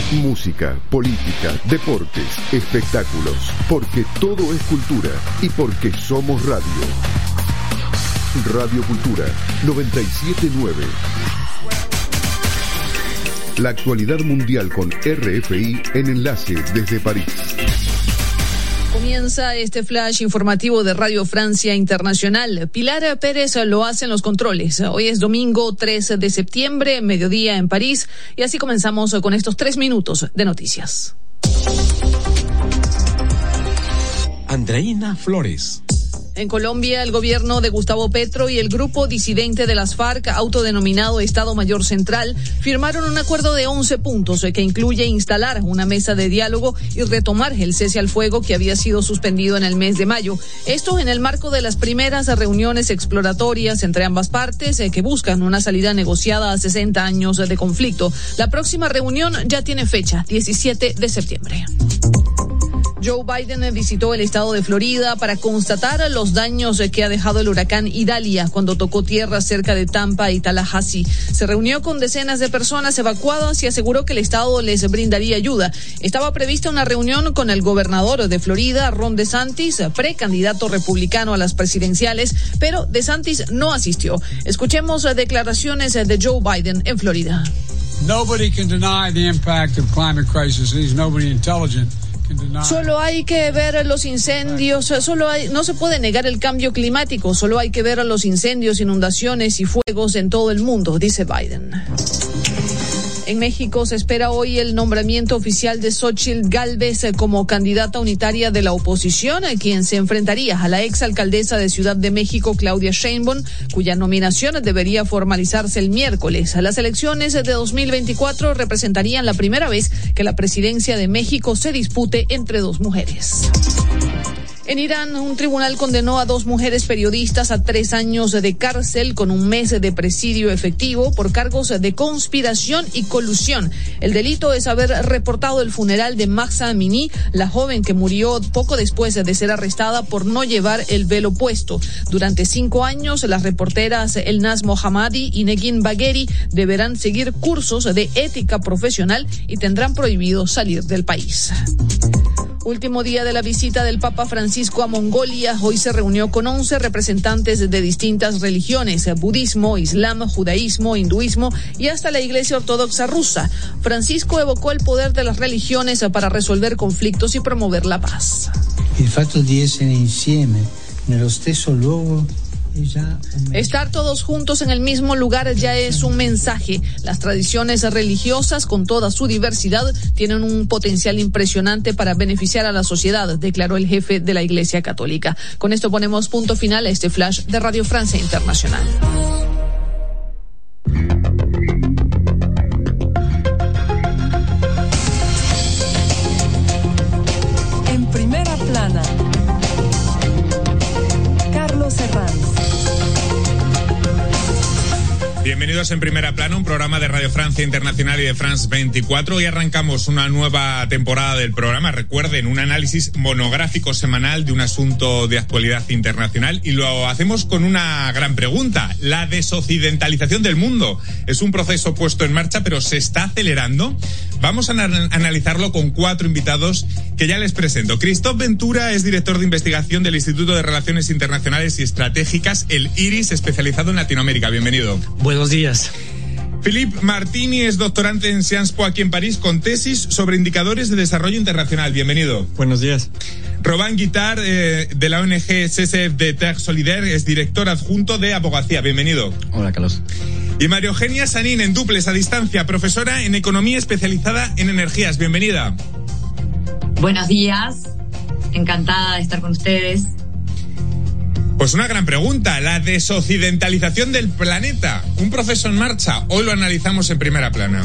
Música, política, deportes, espectáculos. Porque todo es cultura y porque somos radio. Radio Cultura 97.9. La actualidad mundial con RFI en enlace desde París. Comienza este flash informativo de Radio Francia Internacional. Pilar Pérez lo hace en los controles. Hoy es domingo 13 de septiembre, mediodía en París, y así comenzamos con estos 3 minutos de noticias. Andreina Flores. En Colombia, el gobierno de Gustavo Petro y el grupo disidente de las FARC, autodenominado Estado Mayor Central, firmaron un acuerdo de 11 puntos que incluye instalar una mesa de diálogo y retomar el cese al fuego que había sido suspendido en el mes de mayo. Esto en el marco de las primeras reuniones exploratorias entre ambas partes que buscan una salida negociada a 60 años de conflicto. La próxima reunión ya tiene fecha, 17 de septiembre. Joe Biden visitó el estado de Florida para constatar los daños que ha dejado el huracán Idalia cuando tocó tierra cerca de Tampa y Tallahassee. Se reunió con decenas de personas evacuadas y aseguró que el estado les brindaría ayuda. Estaba prevista una reunión con el gobernador de Florida, Ron DeSantis, precandidato republicano a las presidenciales, pero DeSantis no asistió. Escuchemos declaraciones de Joe Biden en Florida. Nobody can deny the impact of climate crisis. There's nobody intelligent. Solo hay que ver los incendios, no se puede negar el cambio climático, solo hay que ver los incendios, inundaciones y fuegos en todo el mundo, dice Biden. En México se espera hoy el nombramiento oficial de Xóchitl Gálvez como candidata unitaria de la oposición, quien se enfrentaría a la exalcaldesa de Ciudad de México, Claudia Sheinbaum, cuya nominación debería formalizarse el miércoles. Las elecciones de 2024 representarían la primera vez que la presidencia de México se dispute entre 2 mujeres. En Irán, un tribunal condenó a 2 mujeres periodistas a 3 años de cárcel con un mes de presidio efectivo por cargos de conspiración y colusión. El delito es haber reportado el funeral de Mahsa Amini, la joven que murió poco después de ser arrestada por no llevar el velo puesto. Durante 5 años, las reporteras Elnaz Mohammadi y Negin Bagheri deberán seguir cursos de ética profesional y tendrán prohibido salir del país. Último día de la visita del Papa Francisco a Mongolia. Hoy se reunió con 11 representantes de distintas religiones: budismo, islam, judaísmo, hinduismo y hasta la Iglesia Ortodoxa rusa. Francisco evocó el poder de las religiones para resolver conflictos y promover la paz. El fatto di essere insieme nello stesso luogo. Estar todos juntos en el mismo lugar ya es un mensaje. Las tradiciones religiosas, con toda su diversidad, tienen un potencial impresionante para beneficiar a la sociedad, declaró el jefe de la Iglesia Católica. Con esto ponemos punto final a este flash de Radio Francia Internacional. En primera plana, Carlos Herranz. Bienvenidos en Primera Plana, un programa de Radio Francia Internacional y de France 24. Hoy arrancamos una nueva temporada del programa. Recuerden, un análisis monográfico semanal de un asunto de actualidad internacional, y lo hacemos con una gran pregunta: la desoccidentalización del mundo. ¿Es un proceso puesto en marcha, pero se está acelerando? Vamos a analizarlo con 4 invitados que ya les presento. Christophe Ventura es director de investigación del Instituto de Relaciones Internacionales y Estratégicas, el IRIS, especializado en Latinoamérica. Bienvenido. Buenos días. Philippe Martini es doctorante en Sciences Po aquí en París, con tesis sobre indicadores de desarrollo internacional. Bienvenido. Buenos días. Robin Guittard, de la ONG CCF de Terre Solidaire, es director adjunto de abogacía. Bienvenido. Hola, Carlos. Y María Eugenia Sanín, en duples a distancia, profesora en economía especializada en energías. Bienvenida. Buenos días. Encantada de estar con ustedes. Pues una gran pregunta, la desoccidentalización del planeta, un proceso en marcha. Hoy lo analizamos en Primera Plana.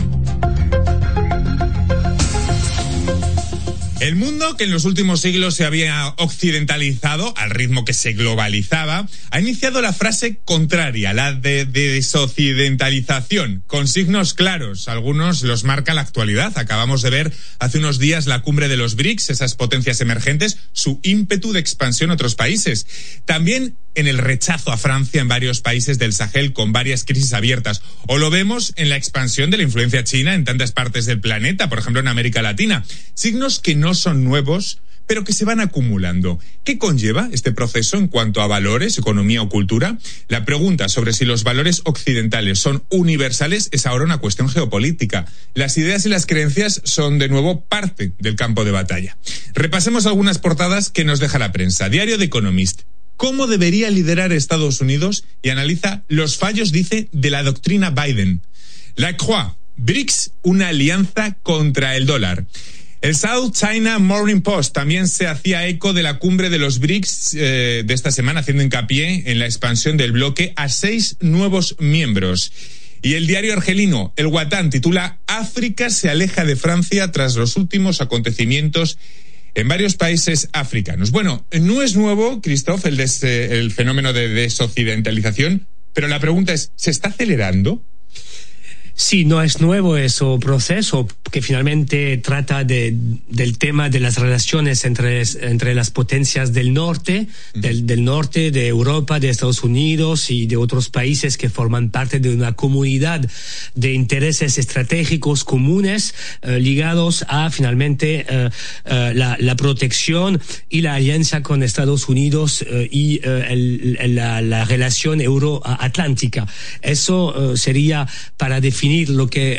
El mundo, que en los últimos siglos se había occidentalizado al ritmo que se globalizaba, ha iniciado la fase contraria, la de desoccidentalización, con signos claros. Algunos los marca la actualidad. Acabamos de ver hace unos días la cumbre de los BRICS, esas potencias emergentes, su ímpetu de expansión a otros países. También en el rechazo a Francia en varios países del Sahel con varias crisis abiertas. O lo vemos en la expansión de la influencia china en tantas partes del planeta, por ejemplo en América Latina. Signos que no son nuevos, pero que se van acumulando. ¿Qué conlleva este proceso en cuanto a valores, economía o cultura? La pregunta sobre si los valores occidentales son universales es ahora una cuestión geopolítica. Las ideas y las creencias son de nuevo parte del campo de batalla. Repasemos algunas portadas que nos deja la prensa. Diario The Economist. ¿Cómo debería liderar Estados Unidos? Y analiza los fallos, dice, de la doctrina Biden. La Croix. BRICS, una alianza contra el dólar. El South China Morning Post también se hacía eco de la cumbre de los BRICS de esta semana, haciendo hincapié en la expansión del bloque a 6 nuevos miembros. Y el diario argelino, El Watan, titula África se aleja de Francia tras los últimos acontecimientos en varios países africanos. Bueno, no es nuevo, Christophe, el fenómeno de desoccidentalización, pero la pregunta es, ¿se está acelerando? Sí, no es nuevo ese proceso que finalmente trata del tema de las relaciones entre las potencias del norte, del norte de Europa, de Estados Unidos y de otros países que forman parte de una comunidad de intereses estratégicos comunes ligados a finalmente la protección y la alianza con Estados Unidos y la relación euroatlántica. Eso sería para definir lo que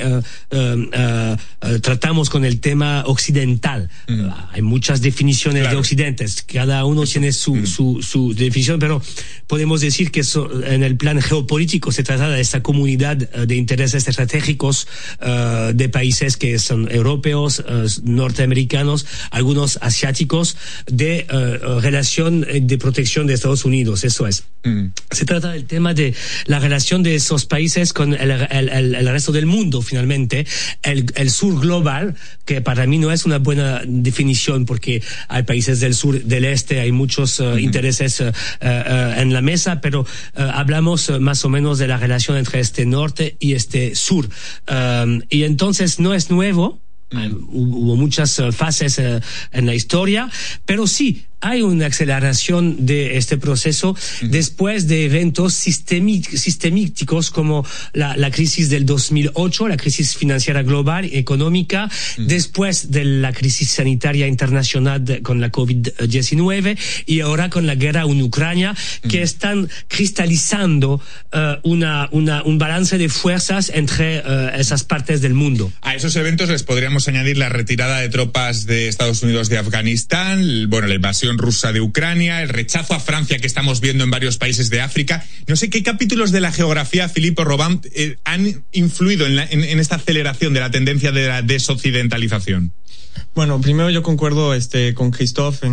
tratamos con el tema occidental. Hay muchas definiciones de occidentes, cada uno tiene su definición, pero podemos decir que en el plan geopolítico se trata de esta comunidad de intereses estratégicos de países que son europeos, norteamericanos, algunos asiáticos, de relación de protección de Estados Unidos, eso es. Se trata del tema de la relación de esos países con el resto del mundo, finalmente. El sur global, que para mí no es una buena definición, porque hay países del sur, del este, hay muchos intereses en la mesa, pero hablamos más o menos de la relación entre este norte y este sur. Y entonces no es nuevo. Hubo muchas fases en la historia, pero sí hay una aceleración de este proceso después de eventos sistémicos como la crisis del 2008, la crisis financiera global, económica, después de la crisis sanitaria internacional con la COVID-19 y ahora con la guerra en Ucrania, que están cristalizando un balance de fuerzas entre esas partes del mundo. A esos eventos les podríamos añadir la retirada de tropas de Estados Unidos de Afganistán, la invasión rusa de Ucrania, el rechazo a Francia que estamos viendo en varios países de África. No sé qué capítulos de la geografía, Filippo Robán, han influido en esta aceleración de la tendencia de la desoccidentalización. Bueno, primero yo concuerdo con Christophe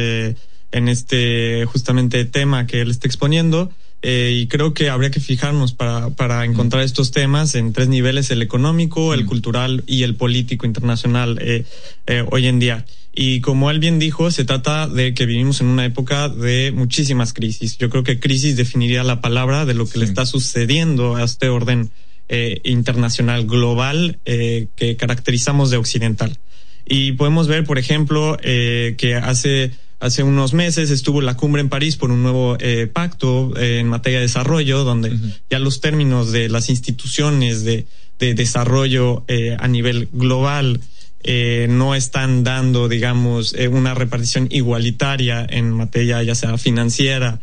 en este justamente tema que él está exponiendo. Y creo que habría que fijarnos para encontrar estos temas en 3 niveles: el económico, el cultural y el político internacional hoy en día. Y como él bien dijo, se trata de que vivimos en una época de muchísimas crisis. Yo creo que crisis definiría la palabra de lo que le está sucediendo a este orden internacional global que caracterizamos de occidental. Y podemos ver, por ejemplo, que hace unos meses estuvo la cumbre en París por un nuevo pacto en materia de desarrollo, donde ya los términos de las instituciones de desarrollo a nivel global no están dando, digamos, una repartición igualitaria en materia ya sea financiera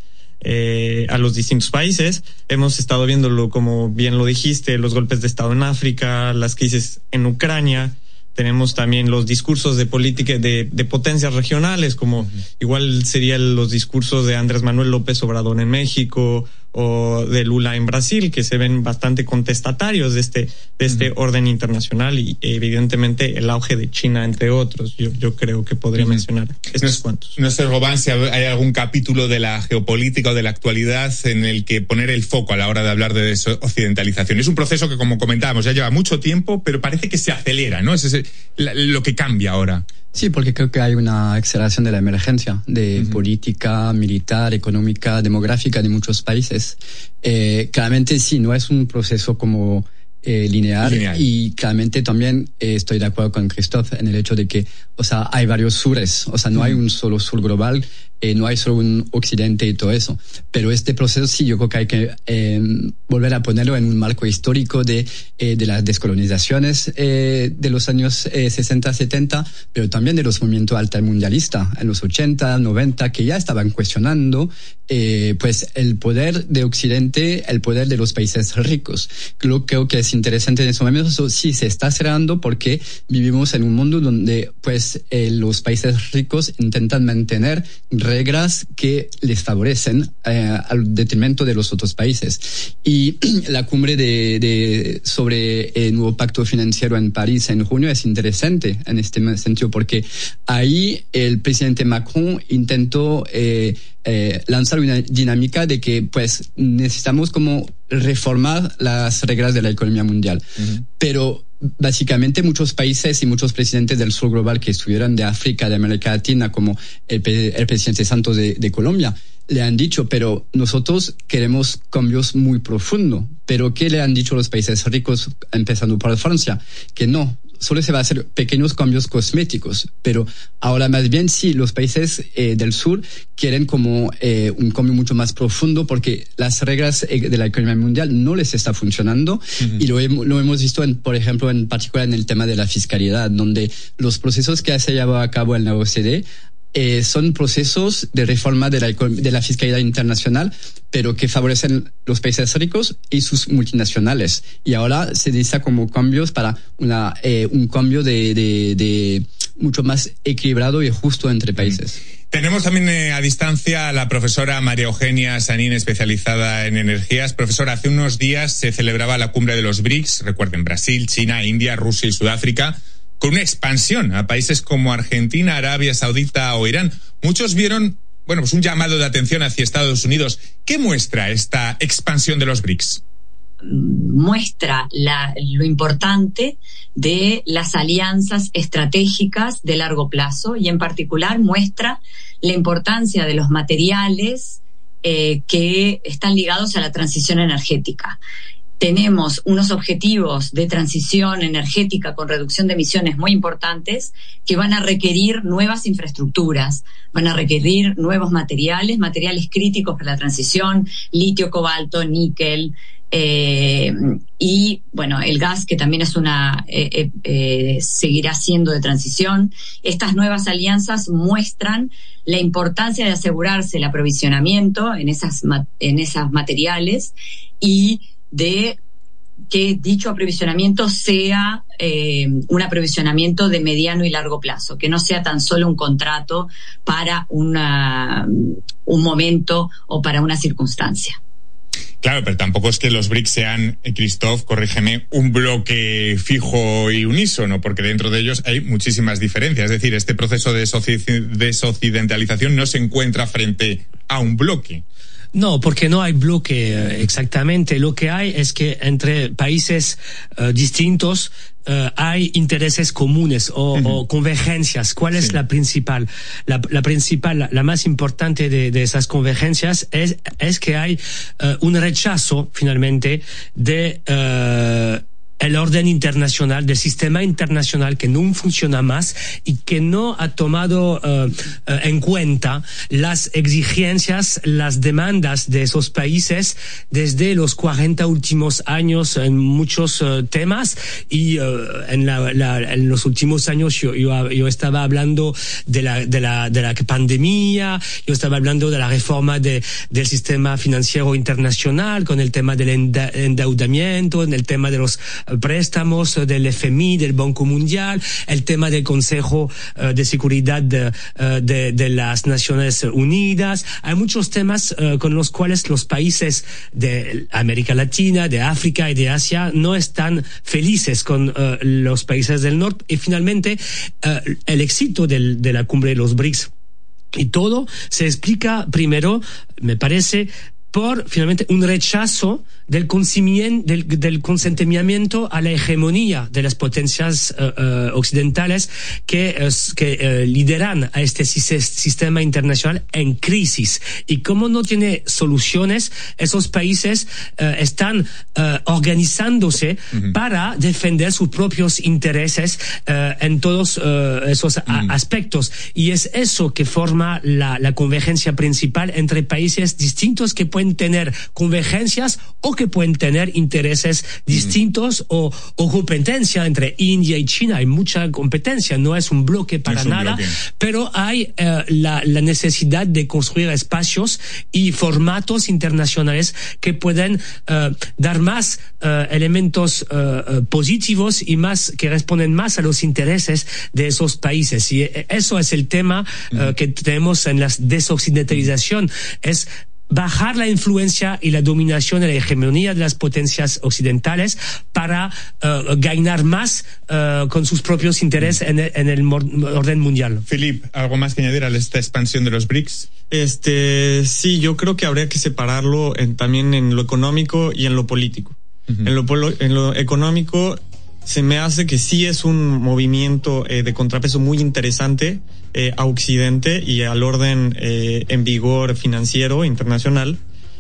a los distintos países. Hemos estado viéndolo, como bien lo dijiste, los golpes de Estado en África, las crisis en Ucrania. Tenemos también los discursos de política de potencias regionales, como igual serían los discursos de Andrés Manuel López Obrador en México o de Lula en Brasil, que se ven bastante contestatarios de este orden internacional, y evidentemente el auge de China, entre otros. Yo creo que podría mencionar estos cuantos. No sé, Robán, si hay algún capítulo de la geopolítica o de la actualidad en el que poner el foco a la hora de hablar de desoccidentalización. Es un proceso que, como comentábamos, ya lleva mucho tiempo, pero parece que se acelera, ¿no? Es lo que cambia ahora. Sí, porque creo que hay una aceleración de la emergencia de política, militar, económica, demográfica de muchos países. Claramente sí, no es un proceso como lineal. Y claramente también estoy de acuerdo con Christophe en el hecho de que, hay varios sures, no hay un solo sur global. no hay solo un occidente y todo eso. Pero este proceso sí, yo creo que hay que volver a ponerlo en un marco histórico de las descolonizaciones de los años 60, 70, pero también de los movimientos altermundialistas en los 80, 90, que ya estaban cuestionando pues el poder de Occidente, el poder de los países ricos. Creo que es interesante en ese momento. Eso sí se está cerrando porque vivimos en un mundo donde pues los países ricos intentan mantener reglas que les favorecen al detrimento de los otros países. Y la cumbre sobre el nuevo pacto financiero en París en junio es interesante en este sentido, porque ahí el presidente Macron intentó lanzar una dinámica de que pues necesitamos como reformar las reglas de la economía mundial. Pero básicamente muchos países y muchos presidentes del sur global que estuvieron de África, de América Latina, como el presidente Santos de Colombia, le han dicho, pero nosotros queremos cambios muy profundos. ¿Pero qué le han dicho los países ricos, empezando por Francia? Que no, solo se va a hacer pequeños cambios cosméticos. Pero ahora más bien sí, los países del sur quieren como un cambio mucho más profundo, porque las reglas de la economía mundial no les está funcionando. Y lo hemos visto, por ejemplo, en particular en el tema de la fiscalidad, donde los procesos que se llevado a cabo en la OCDE son procesos de reforma de la fiscalidad internacional, pero que favorecen los países ricos y sus multinacionales. Y ahora se necesita como cambios para un cambio de mucho más equilibrado y justo entre países. Tenemos también a distancia a la profesora María Eugenia Sanín, especializada en energías. Profesora, hace unos días se celebraba la cumbre de los BRICS, recuerden, Brasil, China, India, Rusia y Sudáfrica, con una expansión a países como Argentina, Arabia Saudita o Irán. Muchos vieron, pues un llamado de atención hacia Estados Unidos. ¿Qué muestra esta expansión de los BRICS? Muestra lo importante de las alianzas estratégicas de largo plazo, y en particular muestra la importancia de los materiales que están ligados a la transición energética. Tenemos unos objetivos de transición energética con reducción de emisiones muy importantes que van a requerir nuevas infraestructuras, van a requerir nuevos materiales críticos para la transición, litio, cobalto, níquel, y el gas, que también es seguirá siendo de transición. Estas nuevas alianzas muestran la importancia de asegurarse el aprovisionamiento en esas materiales, y de que dicho aprovisionamiento sea un aprovisionamiento de mediano y largo plazo, que no sea tan solo un contrato para un momento o para una circunstancia. Claro, pero tampoco es que los BRICS sean, Christophe, corrígeme, un bloque fijo y unísono, porque dentro de ellos hay muchísimas diferencias. Es decir, este proceso de desoccidentalización no se encuentra frente a un bloque. No, porque no hay bloque exactamente. Lo que hay es que entre países distintos hay intereses comunes o convergencias. ¿Cuál es la principal? La principal, la más importante de esas convergencias es que hay un rechazo finalmente de el orden internacional, del sistema internacional que no funciona más y que no ha tomado en cuenta las exigencias, las demandas de esos países desde los 40 últimos años en muchos temas, y en los últimos años yo estaba hablando de la pandemia, yo estaba hablando de la reforma del sistema financiero internacional con el tema del endeudamiento, en el tema de los préstamos del FMI, del Banco Mundial, el tema del Consejo de Seguridad de las Naciones Unidas. Hay muchos temas con los cuales los países de América Latina, de África y de Asia no están felices con los países del norte, y finalmente el éxito de la cumbre de los BRICS y todo se explica primero, me parece, por finalmente un rechazo del consentimiento a la hegemonía de las potencias occidentales que lideran a este sistema internacional en crisis. Y como no tiene soluciones, esos países están organizándose para defender sus propios intereses en todos esos aspectos. Y es eso que forma la convergencia principal entre países distintos que pueden tener convergencias o que pueden tener intereses distintos o competencia entre India y China. Hay mucha competencia, no es un bloque para nada, pero hay la necesidad de construir espacios y formatos internacionales que pueden dar más elementos positivos y más que responden más a los intereses de esos países. Y eso es el tema que tenemos en la desoccidentalización, es bajar la influencia y la dominación y la hegemonía de las potencias occidentales para ganar más con sus propios intereses en el orden mundial. Philippe, ¿algo más que añadir a esta expansión de los BRICS? Sí, yo creo que habría que separarlo también en lo económico y en lo político. En lo económico se me hace que sí es un movimiento de contrapeso muy interesante a Occidente y al orden en vigor financiero internacional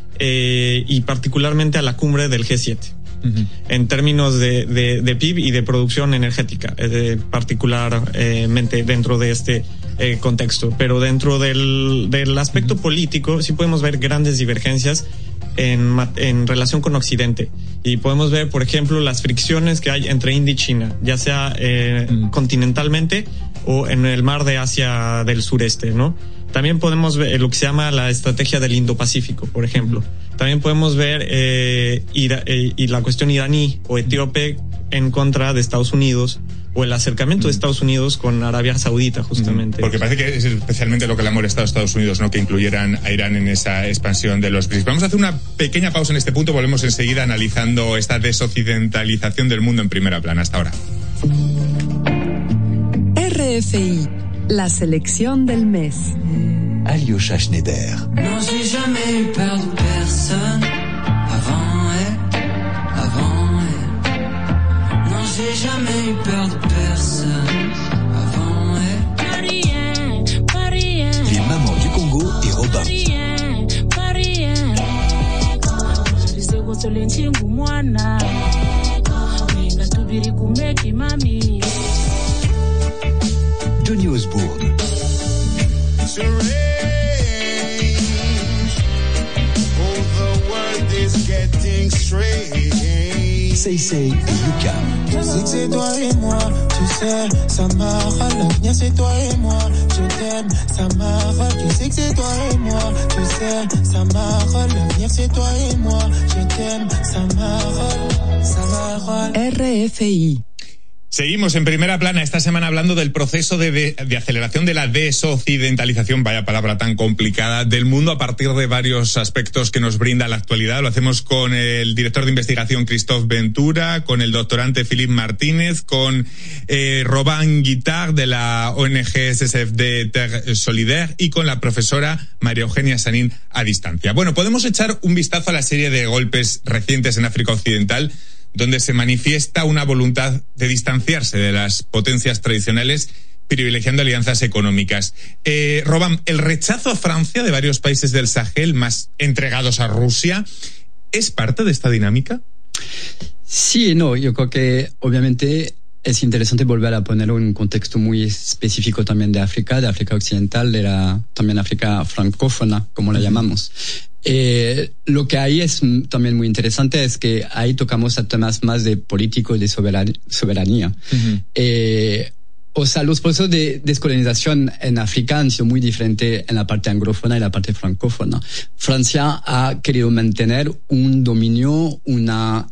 y particularmente a la cumbre del G7 en términos de PIB y de producción energética, particularmente dentro de este contexto. Pero dentro del aspecto político sí podemos ver grandes divergencias en relación con Occidente. Y podemos ver, por ejemplo, las fricciones que hay entre India y China, ya sea continentalmente o en el mar de Asia del sureste, ¿no? También podemos ver lo que se llama la estrategia del Indo-Pacífico, por ejemplo. También podemos ver y la cuestión iraní o etíope en contra de Estados Unidos, o el acercamiento de Estados Unidos con Arabia Saudita, justamente. Porque parece que es especialmente lo que le ha molestado a Estados Unidos, ¿no? Que incluyeran a Irán en esa expansión de los BRICS. Vamos a hacer una pequeña pausa en este punto, volvemos enseguida analizando esta desoccidentalización del mundo en primera plana. Hasta ahora. RFI, la selección del mes. Alyosha Schneider. Non, j'ai jamais eu peur de personne avant elle. Non, j'ai jamais eu peur de personne avant elle. Pas rien. Les mamans du Congo et Robin. Pas rien. Johnny Osbourne. Say et Yuka. Je sais que c'est toi et moi, tu sais, Samara, l'avenir c'est toi et moi, je t'aime, Samara, tu sais que c'est toi et moi, tu sais, Samara, l'avenir c'est toi et moi, je t'aime, Samara. RFI. Seguimos en primera plana esta semana hablando del proceso de aceleración de la desoccidentalización, vaya palabra tan complicada, del mundo a partir de varios aspectos que nos brinda la actualidad. Lo hacemos con el director de investigación Christophe Ventura, con el doctorante Philippe Martínez, con Robin Guittard de la ONG SSFD Terre Solidaire y con la profesora María Eugenia Sanín a distancia. Bueno, podemos echar un vistazo a la serie de golpes recientes en África Occidental, donde se manifiesta una voluntad de distanciarse de las potencias tradicionales, privilegiando alianzas económicas. Robin, el rechazo a Francia de varios países del Sahel más entregados a Rusia, ¿es parte de esta dinámica? Sí, no, yo creo que obviamente es interesante volver a poner un contexto muy específico también de África Occidental, también África francófona, como la llamamos. Lo que ahí es también muy interesante es que ahí tocamos a temas más de político y de soberanía. O sea, los procesos de descolonización en África han sido muy diferentes en la parte anglófona y la parte francófona. Francia ha querido mantener un dominio, unas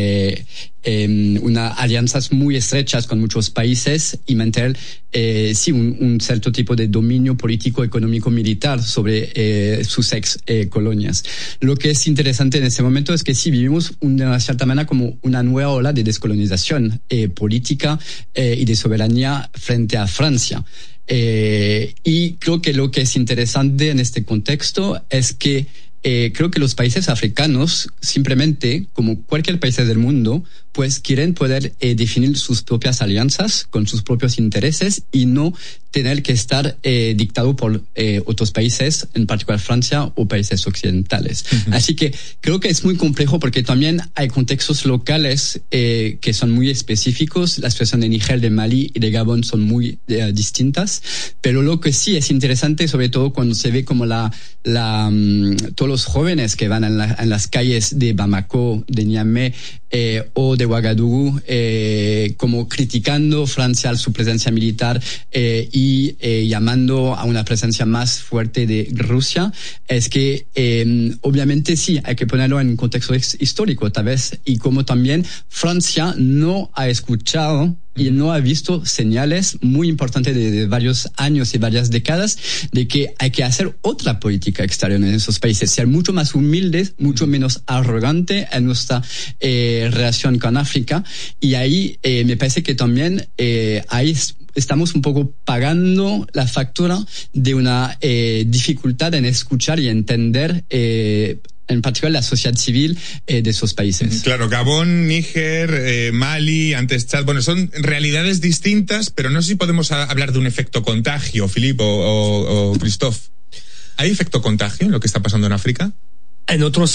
alianzas muy estrechas con muchos países y mantener un cierto tipo de dominio político, económico, militar sobre sus ex colonias. Lo que es interesante en este momento es que sí vivimos de una cierta manera como una nueva ola de descolonización política y de soberanía frente a Francia. Y creo que lo que es interesante en este contexto es que creo que los países africanos, simplemente, como cualquier país del mundo, pues quieren poder definir sus propias alianzas con sus propios intereses y no tener que estar dictado por otros países, en particular Francia o países occidentales. Uh-huh. Así que creo que es muy complejo porque también hay contextos locales que son muy específicos. La situación de Níger, de Mali y de Gabón son muy distintas, pero lo que sí es interesante, sobre todo cuando se ve como todos los jóvenes que van en las calles de Bamako, de Niamey o de Ouagadougou, como criticando Francia, su presencia militar y llamando a una presencia más fuerte de Rusia, es que obviamente sí, hay que ponerlo en un contexto histórico tal vez, y como también Francia no ha escuchado y no ha visto señales muy importantes de varios años y varias décadas de que hay que hacer otra política exterior en esos países, ser mucho más humildes, mucho menos arrogante en nuestra relación con África. Y ahí me parece que también ahí estamos un poco pagando la factura de una dificultad en escuchar y entender en particular la sociedad civil de esos países. Claro, Gabón, Níger, Mali, antes Chad, bueno, son realidades distintas, pero no sé si podemos hablar de un efecto contagio, Philippe o Christophe. ¿Hay efecto contagio en lo que está pasando en África? ¿En otras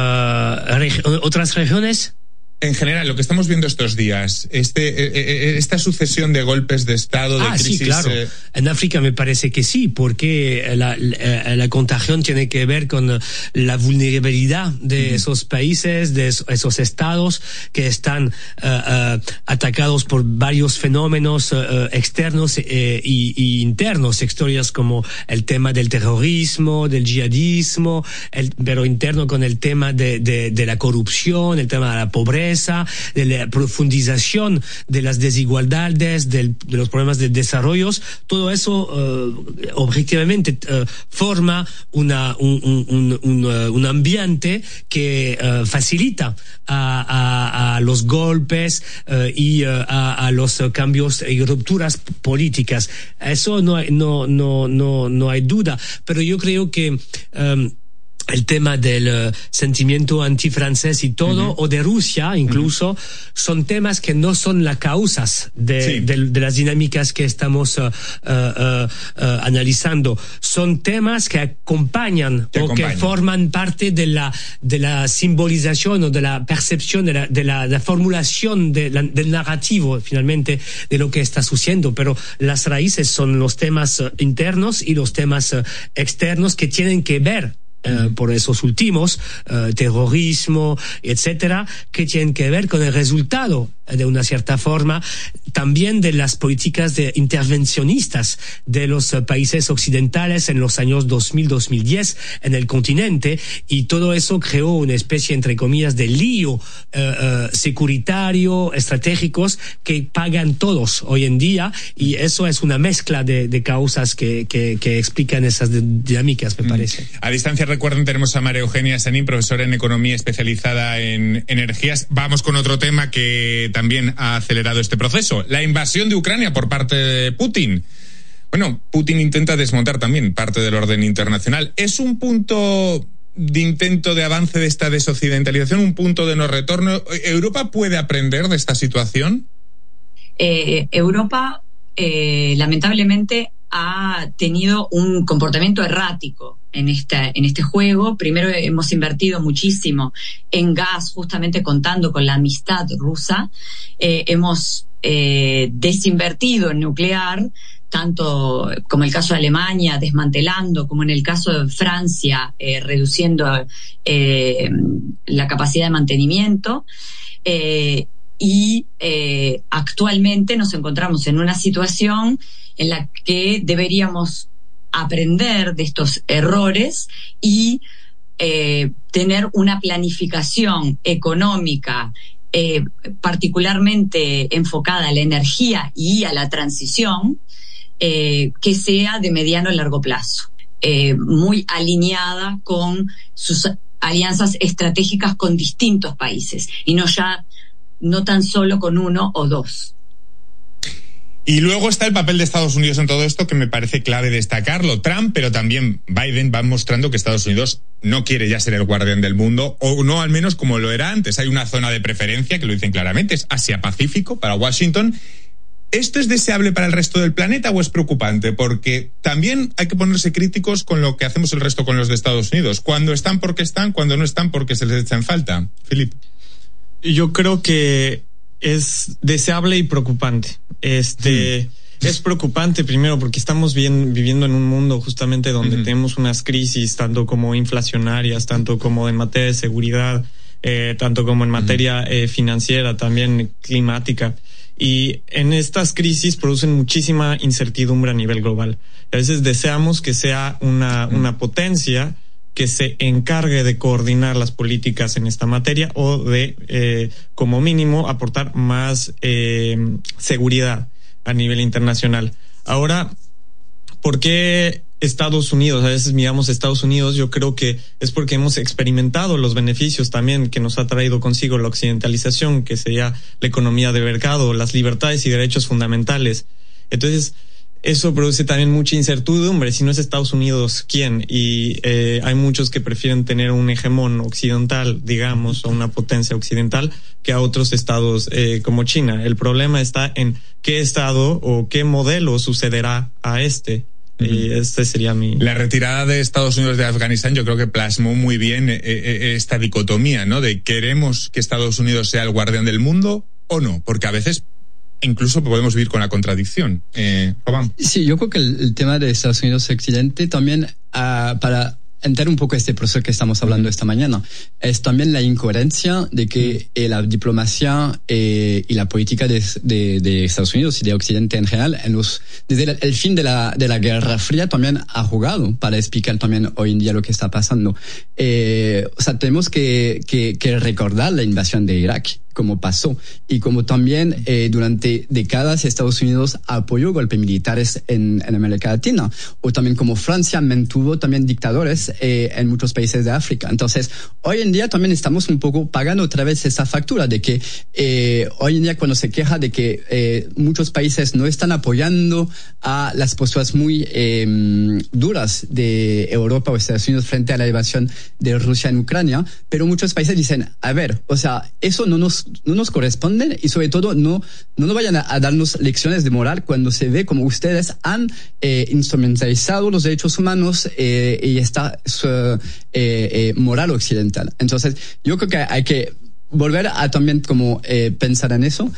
regiones? En general, lo que estamos viendo estos días, esta sucesión de golpes de Estado, de crisis... Sí, claro. En África me parece que sí, porque la contagión tiene que ver con la vulnerabilidad de esos países, de esos estados que están atacados por varios fenómenos externos y internos, historias como el tema del terrorismo, del yihadismo, pero interno con el tema de la corrupción, el tema de la pobreza, de la profundización de las desigualdades, de los problemas de desarrollo. Todo eso objetivamente forma un ambiente que facilita a los golpes y a los cambios y rupturas políticas. Eso no hay duda, pero yo creo que el tema del sentimiento antifrancés y todo, o de Rusia incluso, son temas que no son las causas de las dinámicas que estamos analizando. Son temas que acompañan que forman parte de la simbolización o de la percepción, de la formulación del narrativo, finalmente, de lo que está sucediendo. Pero las raíces son los temas internos y los temas externos que tienen que ver por esos últimos, terrorismo, etcétera, que tienen que ver con el resultado, de una cierta forma, también de las políticas intervencionistas de los países occidentales en los años 2000-2010 en el continente, y todo eso creó una especie, entre comillas, de lío securitario, estratégicos, que pagan todos hoy en día, y eso es una mezcla de causas que explican esas dinámicas, me parece. A distancia, recuerden, tenemos a María Eugenia Sanín, profesora en Economía especializada en energías. Vamos con otro tema que también ha acelerado este proceso, la invasión de Ucrania por parte de Putin. Bueno, Putin intenta desmontar también parte del orden internacional. ¿Es un punto de intento de avance de esta desoccidentalización, un punto de no retorno? ¿Europa puede aprender de esta situación? Europa, lamentablemente, ha tenido un comportamiento errático en este juego. Primero hemos invertido muchísimo en gas, justamente contando con la amistad rusa. Hemos desinvertido en nuclear, tanto como el caso de Alemania, desmantelando, como en el caso de Francia, reduciendo la capacidad de mantenimiento. Y actualmente nos encontramos en una situación en la que deberíamos aprender de estos errores y tener una planificación económica particularmente enfocada a la energía y a la transición, que sea de mediano a largo plazo, muy alineada con sus alianzas estratégicas con distintos países y no tan solo con uno o dos. Y luego está el papel de Estados Unidos en todo esto, que me parece clave destacarlo. Trump, pero también Biden, van mostrando que Estados Unidos no quiere ya ser el guardián del mundo, o no al menos como lo era antes. Hay una zona de preferencia que lo dicen claramente, es Asia-Pacífico para Washington. ¿Esto es deseable para el resto del planeta o es preocupante? Porque también hay que ponerse críticos con lo que hacemos el resto con los de Estados Unidos. Cuando están porque están, cuando no están porque se les echa en falta. Philip. Yo creo que es deseable y preocupante. Es preocupante primero porque estamos viviendo en un mundo justamente donde tenemos unas crisis tanto como inflacionarias, tanto como en materia de seguridad, tanto como en materia financiera, también climática. Y en estas crisis producen muchísima incertidumbre a nivel global. A veces deseamos que sea una potencia que se encargue de coordinar las políticas en esta materia o de, como mínimo, aportar más seguridad a nivel internacional. Ahora, ¿por qué Estados Unidos? A veces miramos Estados Unidos, yo creo que es porque hemos experimentado los beneficios también que nos ha traído consigo la occidentalización, que sería la economía de mercado, las libertades y derechos fundamentales. Entonces, eso produce también mucha incertidumbre. Si no es Estados Unidos, ¿quién? Y hay muchos que prefieren tener un hegemón occidental, digamos, o una potencia occidental, que a otros estados como China. El problema está en qué estado o qué modelo sucederá a este. Y este sería La retirada de Estados Unidos de Afganistán yo creo que plasmó muy bien esta dicotomía, ¿no? De queremos que Estados Unidos sea el guardián del mundo o no, porque a veces incluso podemos vivir con la contradicción. Román. Sí, yo creo que el tema de Estados Unidos y Occidente también, para entender un poco este proceso que estamos hablando esta mañana, es también la incoherencia de que la diplomacia y la política de Estados Unidos y de Occidente en general, desde el fin de la Guerra Fría, también ha jugado para explicar también hoy en día lo que está pasando. O sea, tenemos que recordar la invasión de Irak, como pasó, y como también durante décadas Estados Unidos apoyó golpes militares en América Latina, o también como Francia mantuvo también dictadores en muchos países de África. Entonces, hoy en día también estamos un poco pagando otra vez esa factura de que hoy en día cuando se queja de que muchos países no están apoyando a las posturas muy duras de Europa o Estados Unidos frente a la invasión de Rusia en Ucrania, pero muchos países dicen, a ver, o sea, eso no nos corresponden, y sobre todo no vayan a darnos lecciones de moral cuando se ve como ustedes han instrumentalizado los derechos humanos y esta moral occidental. Entonces, yo creo que hay que volver a también como pensar en eso,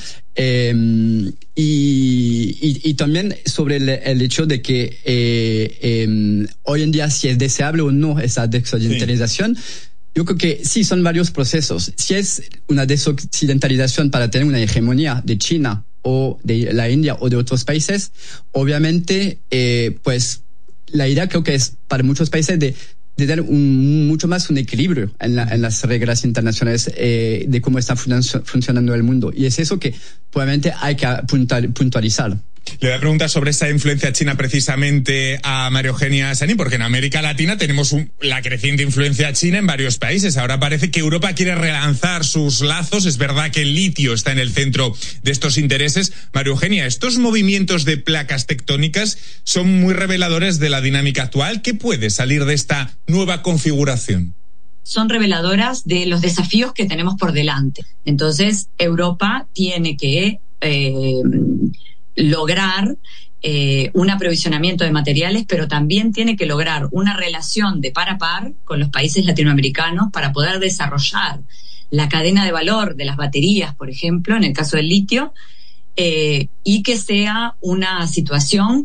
y también sobre el hecho de que hoy en día si es deseable o no esa desoccidentalización. Sí. Yo creo que sí, son varios procesos. Si es una desoccidentalización para tener una hegemonía de China o de la India o de otros países, obviamente, pues la idea creo que es para muchos países de tener mucho más un equilibrio en las reglas internacionales de cómo está funcionando el mundo. Y es eso que probablemente hay que puntualizar. Le voy a preguntar sobre esa influencia china precisamente a María Eugenia Sanín, porque en América Latina tenemos la creciente influencia china en varios países. Ahora parece que Europa quiere relanzar sus lazos. Es verdad que el litio está en el centro de estos intereses. María Eugenia, estos movimientos de placas tectónicas son muy reveladores de la dinámica actual. ¿Qué puede salir de esta nueva configuración? Son reveladoras de los desafíos que tenemos por delante. Entonces, Europa tiene que lograr un aprovisionamiento de materiales, pero también tiene que lograr una relación de par a par con los países latinoamericanos para poder desarrollar la cadena de valor de las baterías, por ejemplo, en el caso del litio, y que sea una situación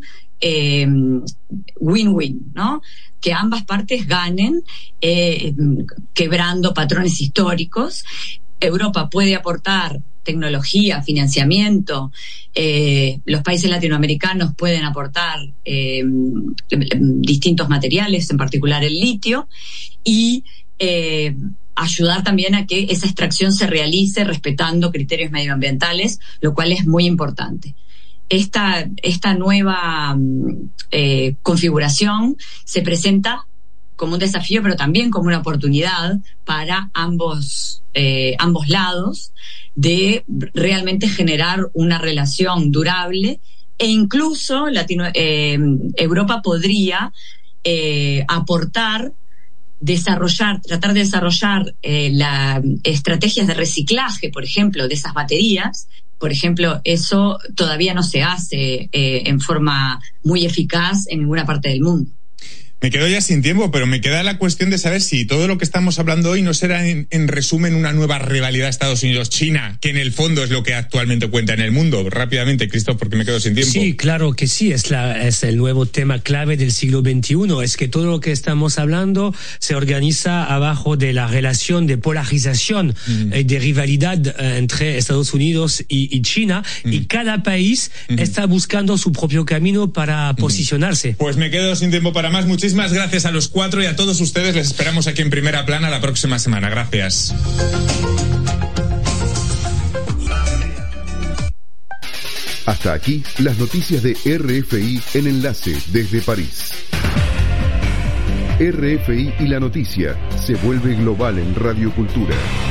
win-win, ¿no? Que ambas partes ganen, quebrando patrones históricos. Europa puede aportar tecnología, financiamiento, los países latinoamericanos pueden aportar distintos materiales, en particular el litio, y ayudar también a que esa extracción se realice respetando criterios medioambientales, lo cual es muy importante. Esta nueva configuración se presenta como un desafío, pero también como una oportunidad para ambos lados de realmente generar una relación durable e incluso Europa podría aportar, tratar de desarrollar estrategias de reciclaje, por ejemplo, de esas baterías. Por ejemplo, eso todavía no se hace en forma muy eficaz en ninguna parte del mundo. Me quedo ya sin tiempo, pero me queda la cuestión de saber si todo lo que estamos hablando hoy no será en resumen una nueva rivalidad Estados Unidos-China, que en el fondo es lo que actualmente cuenta en el mundo. Rápidamente, Christoph, porque me quedo sin tiempo. Sí, claro que sí, es el nuevo tema clave del siglo XXI. Es que todo lo que estamos hablando se organiza abajo de la relación de polarización, de rivalidad entre Estados Unidos y China, y cada país está buscando su propio camino para posicionarse. Pues me quedo sin tiempo para más. Muchísimas gracias a los cuatro y a todos ustedes. Les esperamos aquí en Primera Plana la próxima semana. Gracias. Hasta aquí las noticias de RFI en Enlace desde París. RFI y la noticia se vuelve global en Radio Cultura.